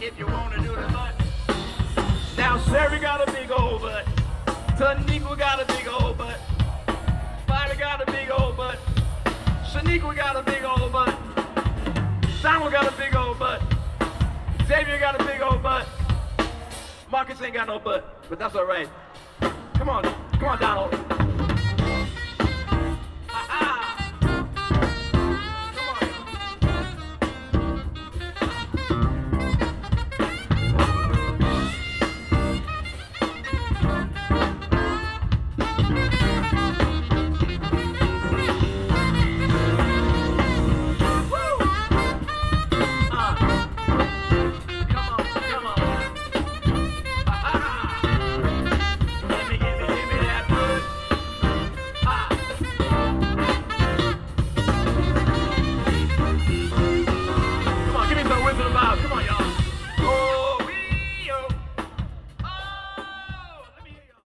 if you wanna do the butt. Now Sherry got a big old butt. Taniqua got a big old butt. Bobby got a big old butt. Shaniqua got a big old butt. Donald got a big old butt. Xavier got a big old butt. Marcus ain't got no butt, but that's all right. Come on, Donald.